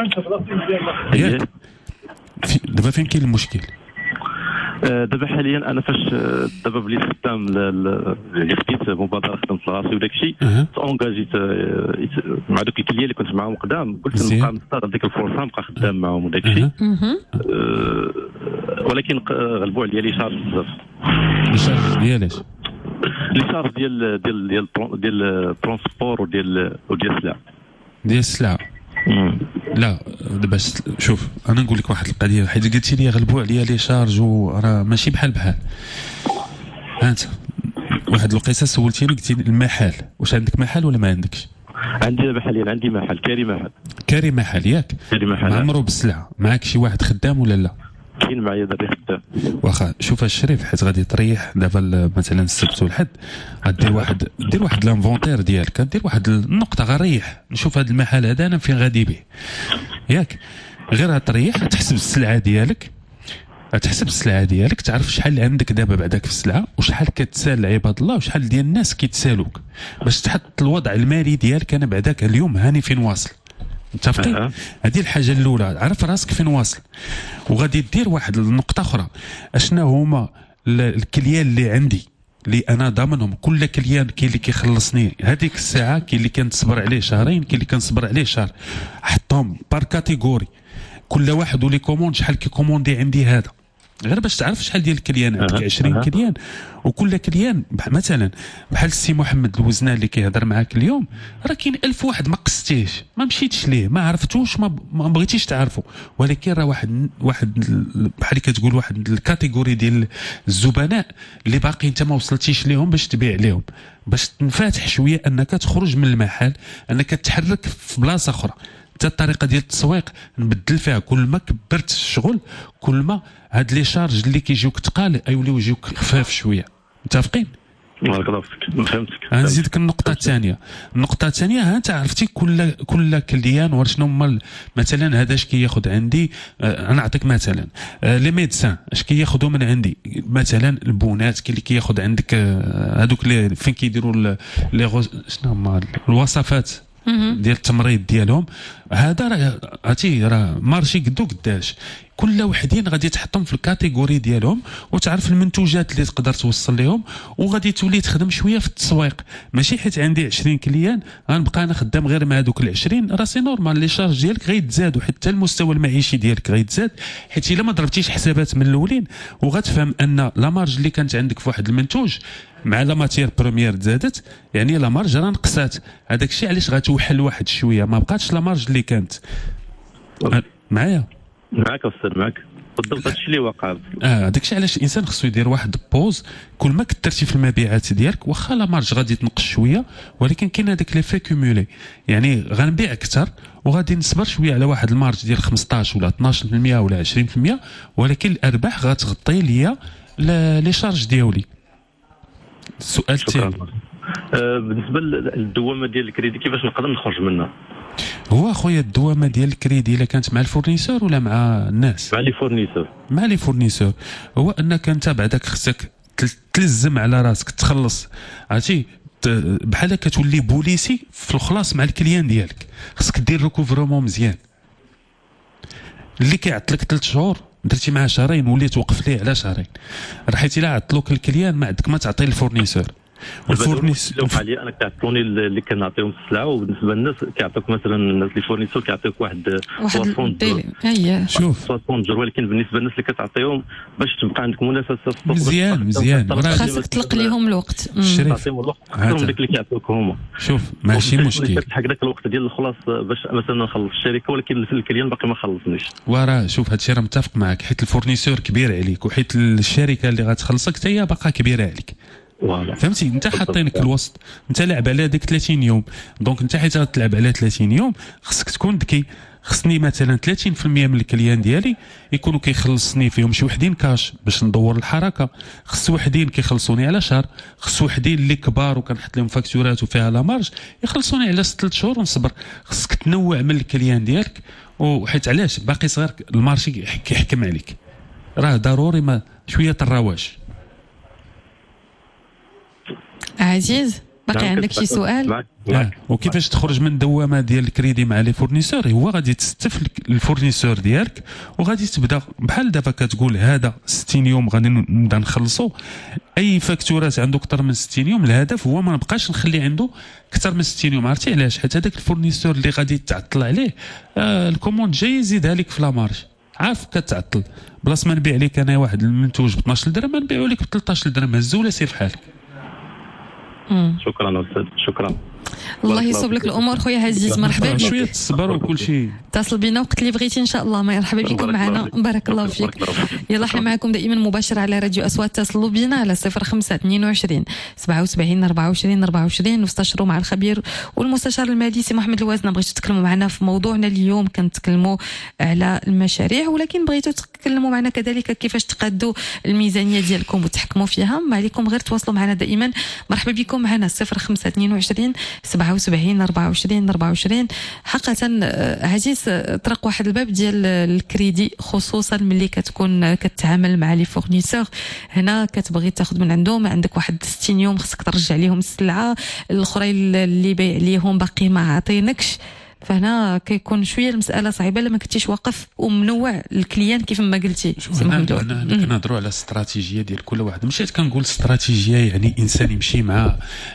ياك؟ دابا فين كاين المشكل؟ دابا حاليا انا فاش دابا بلي خدام اللي خديت مبادره خدمت لراسي وداك الشيء، اونجاجيت مع دوك الكليان اللي كنت معاهم قدام، قلت نبقى نصطاد ديك الفرصه نبقى خدام معاهم وداك الشيء. ولكن غلبوا عليا لي شارج بزاف. لي شارج ديالاش؟ لي شارج ديال ديال ديال ديال الترونسبور وديال وديال السلع. ديال السلع. لا دابا شوف انا نقول لك واحد القضيه، حيت قلتي لي غلبوا عليا لي شارج وراه ماشي بحال بحال. انت واحد الوقيته سولتيني قلتي المحل، واش عندك محل ولا ما عندكش؟ عندي دابا حاليا عندي محل كاري محل. كاري محل ياك؟ كاري محل معمرو بالسلعه. معاك شي واحد خدام ولا لا؟ كاين معايا دري خدام. واخا شوف الشريف، حيت غادي تريح دابا مثلا السبت والحد، غدير واحد دير واحد لانفونتير ديالك، دير واحد النقطه غنريح نشوف هذا المحل هذا انا فين غادي به ياك. غير غتريح تحسب السلعه ديالك، تحسب السلعه ديالك، تعرف شحال عندك دابا بعداك في السلعه، وشحال كتسال عباد الله، وشحال ديال الناس كيتسالوك، باش تحط الوضع المالي ديالك انا بعداك اليوم هاني فين واصل. متفقين؟ هذه الحاجه الاولى، عرف راسك فين واصل. وغادي دير واحد النقطه اخرى، اشنا هما الكليان اللي عندي اللي انا ضامنهم، كل كليان كاين اللي كيخلصني هذيك الساعه، كاين اللي كنصبر عليه شهرين، كاين اللي كنصبر عليه شهر. حطهم بار كاتيجوري، كل واحد ولي كوموند شحال كيكوموندي عندي هذا غير باش تعرف شحال ديال الكليان عندك. عشرين كليان، وكل كليان مثلا بحال السي محمد الوزنان اللي كيهضر معاك اليوم، راه كاين ألف واحد ما قستيش، ما مشيتش ليه، ما عرفتوش، ما, ما بغيتيش تعرفوا، ولكن راه واحد واحد بحال كتقول واحد الكاتيجوري ديال الزبناء اللي باقي انت ما وصلتيش ليهم باش تبيع لهم، باش تنفتح شويه انك تخرج من المحل، انك تحرك في بلاصه اخرى. حتى الطريقه ديال التسويق نبدل فيها، كل ما كبرت الشغل كل ما هاد لي شارج اللي كيجيوك ثقال يوليو يجيوك خفاف شويه. متفقين؟ بارك الله فيك، فهمتك. نزيدك النقطه الثانيه. النقطه الثانيه ها انت عرفتي كل كل كليان وشنو هما مثلا هذا اش كياخذ عندي. آه انا نعطيك مثلا آه لي ميدسان اش كياخذوا من عندي، مثلا البونات كاين اللي كياخذ عندك هذوك اللي فين كيديروا لي شنو هما الوصفات ديال التمريض ديالهم. هذا راه عرفتي راه مارشي قدو قداش، كل وحدين غادي تحطهم في الكاتيجوري ديالهم وتعرف المنتوجات اللي تقدر توصل لهم، وغادي تولي تخدم شويه في التسويق. ماشي حيت عندي عشرين كليان غنبقى انا خدام غير مع دوك العشرين، راه سي نورمال لي شارج ديالك غيتزاد، وحتى المستوى المعيشي ديالك غيتزاد، حيت الا ما ضربتيش حسابات من الاولين وغتفهم ان لا مارج اللي كانت عندك في واحد المنتوج مع لا ماتير بروميير تزادت، يعني لا مارج راه نقصات. هذاك الشيء علاش غتوحل واحد شويه، ما بقاتش لا مارج اللي كانت معايا. معاك استاذ، معاك بالضبط، هادشي اللي واقع. اه هذاك الشيء علاش الانسان خصو يدير واحد بوز. كل ما كثرتي في المبيعات ديالك واخا لا مارج غادي تنقص شويه، ولكن كاين هذاك لي في كومولي، يعني غنبيع اكثر وغادي نصبر شويه على واحد المارج ديال خمسطاش ولا اثناش بالمئة ولا عشرين بالمئة، ولكن الارباح غتغطي ليا لي شارج ديالي. السؤال الثاني آه بالنسبه للدوامه ديال الكريدي كيفاش نقدر نخرج منها؟ هو اخويا الدوامه ديال الكريدي الا كانت مع الفورنيسور ولا مع الناس؟ مع لي فورنيسور. مع لي فورنيسور هو انك انت بعدك خصك تلزم على راسك تخلص، عرفتي بحال كتولي بوليسي في الخلاص مع الكليان ديالك. خصك دير ريكوفرومون مزيان. اللي كيعطلك ثلاث شهور درتي معاه شهرين وليت توقف ليه على شهرين، راه حيت الا عطلوك الكليان ما عندك ما تعطي الفورنيسور. والفورنيسور لو حاليا انا كيعطوني اللي كنعطيهم السلعه، وبالنسبه للناس كيعطوك مثلا الناس اللي فورنيسور كيعطيوك واحد واحد اييه شوف ستين جور، ولكن بالنسبه للناس اللي كتعطيهم باش تبقى عندك منافسه في السوق مزيان مزيان خاصك تطلق ليهم الوقت، تعطيهم الوقت اكثر من داك اللي كيعطوك هما. شوف ماشي مشكل حق داك الوقت ديال الخلاص باش مثلا نخلص الشركه، ولكن الكليان باقي ما خلصنيش. وراه شوف هادشي راه متفق معك، حيت الفورنيسور كبير عليك، وحيت الشركه اللي غتخلصك حتى هي باقا كبيره عليك. فهمتي؟ انت حاطينك الوسط، انت لعب على ديك ثلاثين يوم، دونك انت حيت غتلعب على ثلاثين يوم خصك تكون ذكي. خصني مثلا ثلاثين بالمئة من الكليان ديالي يكونوا كيخلصني فيهم شي وحدين كاش باش ندور الحركه، خص وحدين كيخلصوني على شهر، خص وحدين اللي كبار وكنحط لهم فاكتورات وفيها لا مارج يخلصوني على ست شهور ونصبر. خصك تنوع من الكليان ديالك، وحيت علاش باقي صغير المارشي كيحكم عليك، راه ضروري ما شويه الرواج. عزيز باقي عندك شي سؤال؟ آه. وكيفاش تخرج من دوامه ديال الكريدي مع لي فورنيسور؟ هو غادي تستف الفورنيسور ديالك وغادي تبدا بحال دابا كتقول هذا ستين يوم غادي نبدا نخلصوا. اي فاكتورات عنده اكثر من ستين يوم الهدف هو ما نبقاش نخلي عنده اكثر من ستين يوم. عرفتي علاش؟ حيت هذاك الفورنيسور اللي غادي تعطل عليه آه الكوموند جاي يزيدها لك في لامارج، عارف كتعطل بلاص ما نبيع لك انا واحد المنتوج ب اثناش درهم ما نبيعو لك ب ثلاثطاش درهم، هزو ولا سير في حالك. شكرا استاذ، شكرا. الله يصوب لك الامور خويا عزيز، مرحبا بك. شويه الصبر وكل شيء. اتصل بينا وقت اللي بغيتي ان شاء الله. مرحبا بكم معنا، بارك الله فيك. يلا احنا معكم دائما مباشره على راديو اصوات. اتصلوا بينا على صفر خمسة اثنين وعشرين سبعة وسبعين أربعة وعشرين أربعة وعشرين واستشروا مع الخبير والمستشار المالي سي محمد الوازنه. بغيتوا تتكلموا معنا في موضوعنا اليوم، كنتكلموا على المشاريع، ولكن بغيتوا تتكلموا معنا كذلك كيفاش تقادوا الميزانيه ديالكم وتحكموا فيها. ما عليكم غير تواصلوا معنا دائما. مرحبا بكم معنا صفر خمسة اثنين وعشرين سبعة وسبعين أربعة وعشرين أربعة وعشرين. حقا عزيز طرق واحد الباب ديال الكريدي، خصوصا ملي كتكون كتعامل مع لي فورنيسور. هنا كتبغي تاخذ من عندهم، عندك واحد ستين يوم خصك ترجع لهم السلعه، الاخرين اللي بايع ليهم باقي ما عطينكش. فهنا كيكون شويه المساله صعيبه لما كنتيش واقف ومنوع الكليان كيف ما قلتي سي محمد. انا كنهضروا على الاستراتيجيه ديال كل واحد. مشيت كنقول استراتيجيه يعني انسان يمشي مع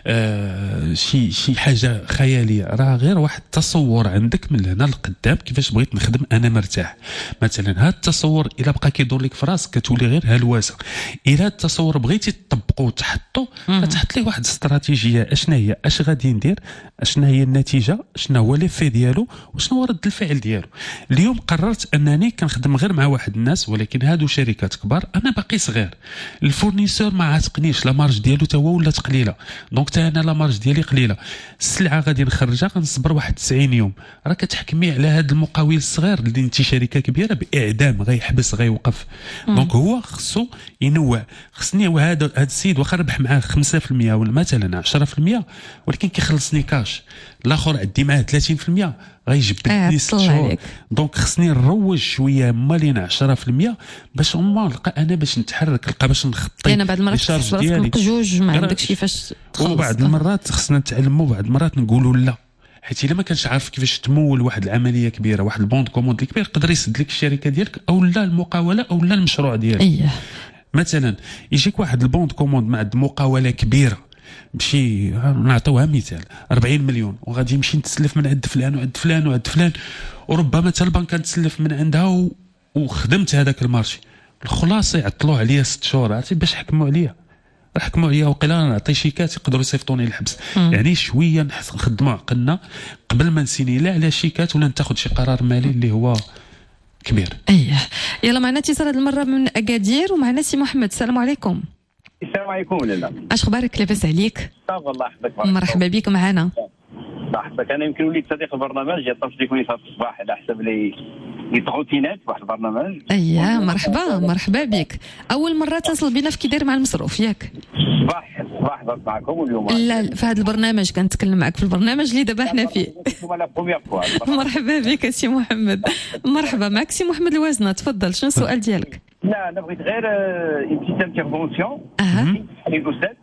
آه شي شي حاجه خياليه، راه غير واحد التصور عندك من هنا لقدام كيفاش بغيت نخدم انا مرتاح. مثلا هذا التصور الا بقى كيدور لك في راسك كتولي غير هلوسه. الا التصور بغيتي تطبقه وتحطه كتحط ليه واحد الاستراتيجيه، اشنا هي اش غادي ندير، اشنا هي النتيجه، شنو هو ليفي ديالو، وشنو هو رد الفعل ديالو. اليوم قررت انني كنخدم غير مع واحد الناس، ولكن هادو شركات كبار، انا باقي صغير، الفورنيسور ما عاتقنيش، لا مارج ديالو تا هو ولا قليله، دونك تا انا لا مارج ديالي قليله، السلعه غادي نخرجها غنصبر واحد تسعين يوم. راه كتحكمي على هذا المقاول الصغير اللي انت شركه كبيره باعدام غيحبس غيوقف. دونك هو خصو ينوع. خصني وهذا هذا السيد واخا ربح معاه خمسة في المية ولا مثلا عشرة في المية، ولكن كيخلصني كاش، الاخر عندي معاه ثلاثين في المية غيجبدني ست شهور. دونك خصني نروج شويه مالين عشرة في المية باش اما نلقى انا باش نتحرك، نلقى باش نخطي. انا بعض المرات كتحس براسك مقجوج ما عندكش كيفاش تخلص، وبعض المرات خصنا نتعلموا، بعض المرات نقولوا لا، حيت الا ما كانش عارف كيفاش تمول واحد العمليه كبيره، واحد البوند كوموند اللي كبير، يقدر يسد لك الشركه ديالك او لا المقاوله او لا المشروع ديالك. اييه مثلا يجيك واحد البوند كوموند مع مقاوله كبيره بشي، نعطيوها مثال أربعين مليون، وغادي يمشي نتسلف من عند فلان وعند فلان وعند فلان، وربما حتى البنك نتسلف من عندها و... وخدمت هذاك المارشي. الخلاصه يعطلوا عليا ست شهور، عرفتي باش حكموا عليا، حكموا عليا وقيلا نعطي شيكات يقدروا يصيفطوني للحبس. يعني شويه نحس نخدموا عقلنا قبل ما نسيني لا على شيكات ولا نتاخذ شي قرار مالي اللي هو كبير. اييه يلا معنا اتصال هذه المره من اكادير، ومعنا سي محمد. السلام عليكم. السلام عليكم. لاله اش اخبارك؟ لاباس عليك؟ صافي الله يحفظك. مرحبا بك معنا. الله يحفظك. انا يمكن وليت صديق البرنامج، عطيت لي كويسات في الصباح على حسب لي لي تروتينات واحد البرنامج. اييه مرحبا مرحبا بك. اول مره تصل بنا في كي داير مع المصروف ياك؟ صباح صباح ضربت معكم واليوم لا في هذا البرنامج كنتكلم معك في البرنامج اللي دابا حنا فيه. مرحبا بك سي محمد. مرحبا معك سي محمد الوازنه، تفضل شنو السؤال ديالك؟ لا انا بغيت غير اون بيتيت انترفونسيون. اها الاستاذ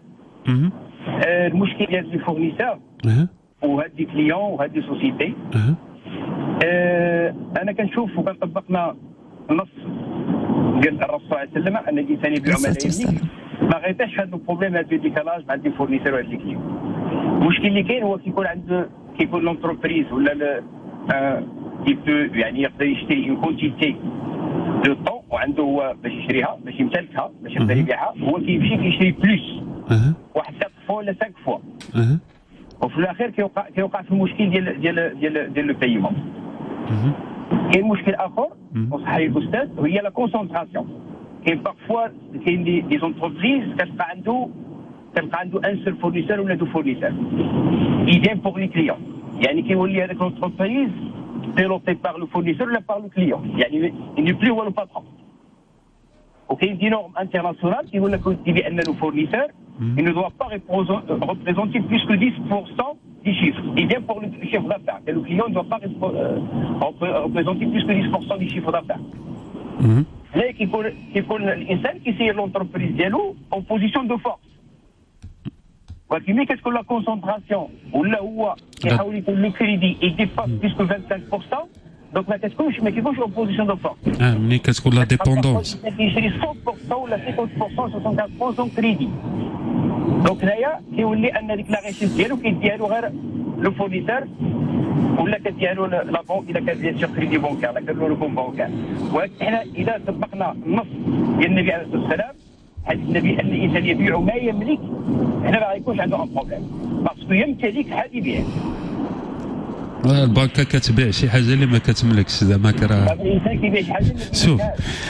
المشكل ديال لي فورنيسور وهاد لي كليون وهاد لي سوسيتي، انا كنشوف وكنطبقنا النص ديال الرسول صلى الله عليه وسلم ان الانسان يبيع ما لا يملك، ما غيبقاش هاد البروبليم هاد الديكالاج مع لي فورنيسور وهاد لي كليون. المشكل اللي كاين هو كيكون عند كيكون لونتربريز ولا كيبو يعني يقدر يشتري اون كونتيتي دو طون وعنده هو باش يشريها باش يمتلكها باش يقدر يبيعها، هو كيمشي كيشري بلوس واحد ثلاث فوا ولا خمس فوا، وفي الاخير كيوقع كيوقع في المشكل ديال ديال ديال ديال لو بايمون. كاين مشكل اخر وصح لي الاستاذ هي لا كونسونطراسيون. كاين بارفوا كاين دي دي زونتربريز كتلقى عنده كتلقى عنده ان سول فورنيسور ولا دو فورنيسور. ايديم بور لي كليون، يعني كيولي هذاك لونتربريز piloté par le fournisseur ou par le client. يعني il n'est plus هو le patron. وكاين دي نورم انترناسيونال كيقول لك بان لو فورنيسور il ne doit pas représenter plus que dix pour cent du chiffre. Idem pour le chiffre d'affaires. Et le client ne doit pas représenter plus que dix pour cent du chiffre d'affaires. là كيكون كيكون الانسان كيسير لونتربريز ديالو en position de force. ولكن ملي كتكون لا كونسونطراسيون ولا هو كيحاول يكون لو كريدي يديباس بليس كو خمسة وعشرين بالمية، دونك ما كتكونش ما كيكونش اون بوزيسيون دو فورس. اه ملي كتكون لا ديبوندونس كيشري مية بالمية ولا خمسين بالمية سبعين بالمية كريدي، دونك هنايا كيولي ان ديك لا ريشيت ديالو كيديها له غير لو فورنيسور ولا كديها له لا بونك الا كان بيان سور كريدي بونكار ولا كدير له كون بونكار. ولكن حنا اذا طبقنا النص ديال النبي عليه الصلاه والسلام حديث النبي ان الانسان يبيع ما يملك، هنا ما غيكونش عنده ان بروبليم باسكو يمتلك حد يبيع. البنكه كتبيع شي حاجه اللي ما كتملكش زعما كرا الانسان كيبيع شي حاجه شوف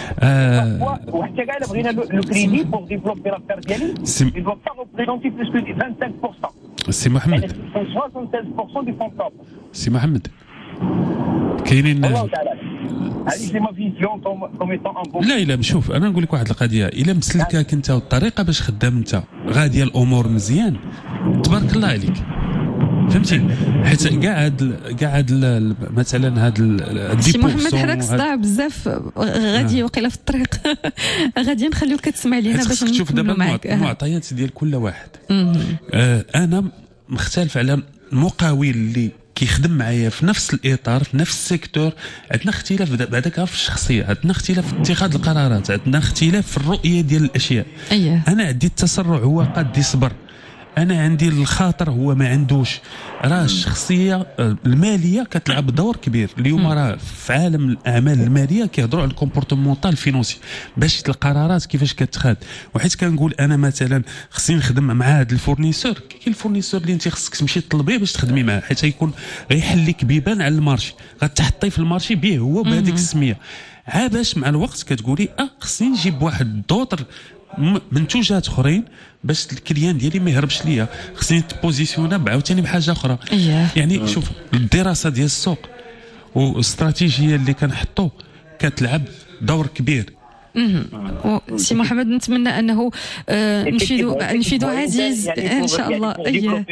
آه وحتى كاع الا بغينا لو كريدي بور ديفلوبي لافير ديالي il doit pas représenter plus que vingt-cinq pour cent. سي محمد soixante-seize pour cent du fonds propre. سي محمد كاينين الله تعالى هذه سي ما فيزيون كوم ايتون ان بون. لا الا شوف انا نقول لك واحد القضيه، الا مسلكاك انت والطريقه باش خدام انت غاديه الامور مزيان تبارك الله عليك، فهمتي؟ حيت كاع هاد كاع هاد مثلا هاد سي محمد حراك صداع بزاف غادي وقيله في الطريق غادي نخليوك كتسمع لينا باش نشوف دابا المعطيات ديال كل واحد. آه انا مختلف على المقاول اللي كيخدم معايا في نفس الاطار في نفس السيكتور. عندنا اختلاف بعدك في الشخصيه، عندنا اختلاف في اتخاذ القرارات، عندنا اختلاف في الرؤيه ديال الاشياء. أيه. انا عندي التسرع هو قد يصبر، انا عندي الخاطر هو ما عندوش. راه الشخصيه الماليه كتلعب دور كبير اليوم. راه في عالم الاعمال الماليه كيهضروا على الكومبورتمونطال فينونسي باش القرارات كيفاش كتخاد. وحيت كنقول انا مثلا خصني نخدم مع هذا الفورنيسور، كاين الفورنيسور اللي انت خصك تمشي تطلبيه باش تخدمي معاه، حيت غيكون غيحل لك بيبان على المارشي، غتحطي في المارشي به هو بهذيك السميه. عا باش مع الوقت كتقولي اه خصني نجيب واحد دوطر منتوجات اخرين باش الكليان ديالي ما يهربش ليا، خصني تبوزيسيونا بعاوتاني بحاجه اخرى. أيه. يعني شوف الدراسه ديال السوق والاستراتيجيه اللي كنحطوا كتلعب دور كبير. سي محمد نتمنى انه نفيدوا نفيدوا عزيز ان شاء الله. اييه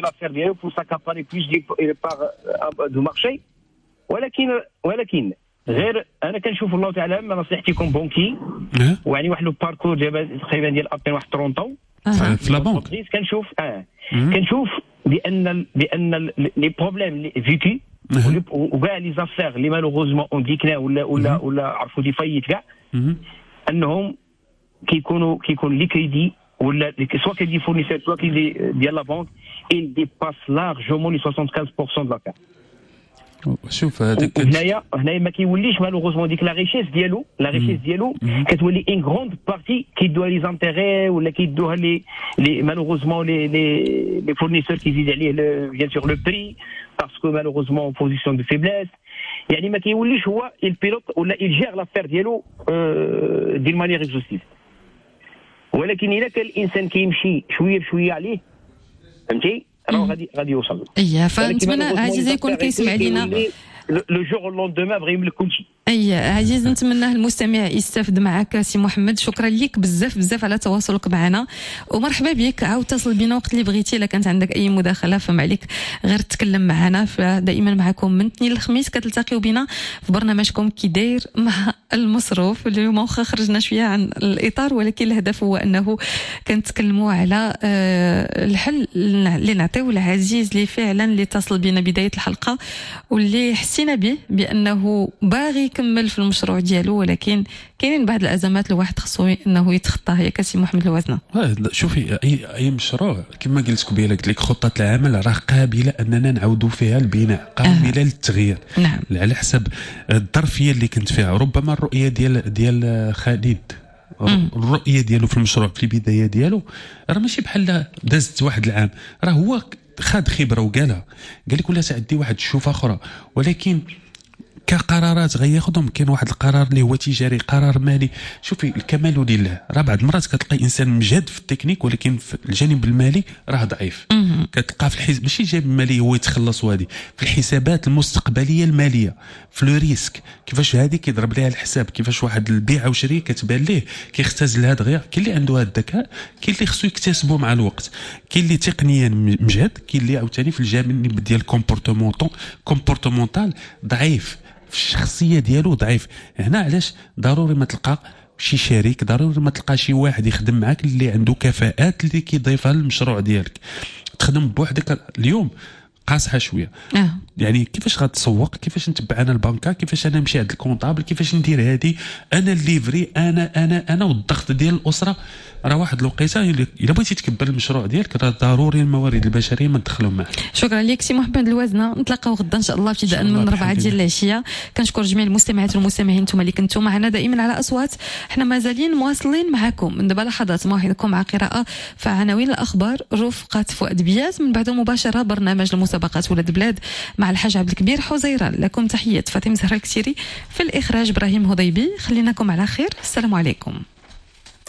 ولكن ولكن غير انا كنشوف الله تعالى نصيحتي كون بونكي ويعني واحد لو باركور ديال تقريبا ديال ابين واحد ثلاثين في لا بنك كنشوف اه كنشوف بان بان لي بروبليم لي فيكي وكاع لي زافير اللي مالوغوزمون اون ديكنا ولا ولا ولا عرفوا دي فايت كاع انهم كيكونوا كيكون لي كريدي ولا سوا كيدي فورنيسور سوا كيدي ديال لا بنك il dépasse largement les soixante-quinze pour cent de la carte. شوف هذاك هنايا هنايا ما كيوليش مالوغوزمون ديك لا ريشيس ديالو لا ريشيس ديالو كتولي ان غروند بارتي كيدوها لي زانتيغي ولا كيدوها لي لي مالوغوزمون لي لي لي فورنيسور كيزيد عليه بيان سور لو بري باسكو مالوغوزمون بوزيسيون دو فيبليس. يعني ما كيوليش هو البيلوت ولا يجير لافير ديالو ديال مانيير اكزوستيف. ولكن الا كان الانسان كيمشي شويه بشويه عليه فهمتي راه غادي غادي يوصل. اييه فنتمنى عزيزي يكون كيسمع لينا لو جور لوندوما بغا يملك كلشي. اي عزيز نتمنى المستمع يستافد معك سي محمد. شكرا لك بزاف بزاف على تواصلك معنا ومرحبا بك. عاود اتصل بنا وقت اللي بغيتي. الا كانت عندك اي مداخله فما عليك غير تكلم معنا. دائما معكم من الاثنين للخميس كتلتقيو بنا في برنامجكم كي داير مع المصروف. اليوم واخا خرجنا شويه عن الاطار ولكن الهدف هو انه كنتكلموا على الحل اللي نعطيو العزيز اللي فعلا اللي اتصل بنا بدايه الحلقه واللي حسينا به بانه باغي يكمل في المشروع ديالو ولكن كاينين بعض الازمات الواحد خصو انه يتخطاها. يا كسي محمد الوزنه شوفي اي اي مشروع كما قلت قبيله قلت لك خطه العمل راه قابله اننا نعودوا فيها البناء قابله آه. للتغيير. نعم. على حسب الظرفيه اللي كنت فيها. ربما الرؤيه ديال ديال خالد الرؤيه ديالو في المشروع في البدايه ديالو راه ماشي بحال دازت واحد العام. راه هو خاد خبره وقالها قال لك ولا تعدي واحد الشوفه اخرى. ولكن كقرارات غياخذهم كاين واحد القرار اللي هو تجاري قرار مالي. شوفي الكمال لله. راه بعض المرات كتلقى انسان مجهد في التكنيك ولكن في الجانب المالي راه ضعيف. كتلقى في الحساب ماشي الجانب المالي هو يتخلص وهادي في الحسابات المستقبليه الماليه في لو ريسك كيفاش هذه كيضرب ليها الحساب كيفاش واحد البيع وشري كتبان ليه كيختزل هذا غير. كاين اللي عنده هذا الذكاء كاين اللي خصو يكتسبه مع الوقت. كاين اللي تقنيا مجهد كاين اللي عاوتاني في الجانب ديال كومبورتمونطال كومبورتمونطال ضعيف في الشخصيه ديالو ضعيف. هنا علاش ضروري ما تلقى شي شريك ضروري ما تلقى شي واحد يخدم معك اللي عنده كفاءات اللي كيضيفها للمشروع ديالك. تخدم بوحدك اليوم قاصحه شويه. آه. يعني كيفاش غتسوق كيفاش نتبع انا البنكه كيفاش انا نمشي عند الكونطابل كيفاش ندير هذه انا الليفري انا انا انا والضغط ديال الاسره. راه واحد الوقيته الا بغيتي تكبر المشروع ديالك راه ضروري الموارد البشريه ما تدخلهم معك. شكرا لك سي محمد الوزنه. نتلاقاو غدا ان شاء الله ابتداء من أربعة ديال العشيه. كنشكر جميع المستمعات والمستمعين انتم اللي كنتوا معنا دائما على اصوات. احنا مازالين مواصلين معكم من دابا لحظات موعدكم مع قراءه في عناوين الاخبار رفقه فؤاد بياس من بعد مباشره برنامج المسابقات ولاد بلاد مع الحاج عبد الكبير حزيران. لكم تحيه فاطمه زهراء الكسيري في الاخراج ابراهيم هضيبي. خليناكم على خير. السلام عليكم.